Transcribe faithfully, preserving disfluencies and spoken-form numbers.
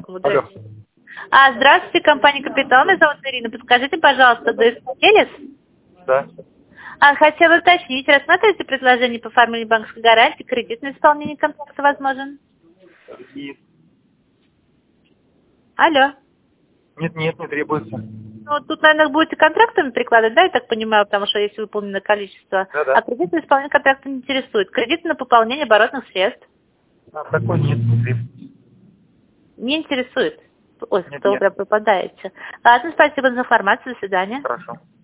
Банкову. Здравствуйте. А, здравствуйте, компания «Капитал». Меня зовут Ирина. Подскажите, пожалуйста, доисполнились? Да. А, хотела уточнить, рассматриваете предложение по оформлению банковской гарантии, кредит на исполнение контракта возможен? И... Алло. Нет, нет, не требуется. Ну, тут, наверное, будете контрактами прикладывать, да, я так понимаю, потому что есть выполненное количество. Да, да. А кредит на исполнение контракта не интересует. Кредит на пополнение оборотных средств А, такой нет, не требуется. не интересует. Ой, Нет, что вы нет. прям пропадаете. Ладно, спасибо за информацию, до свидания. Хорошо.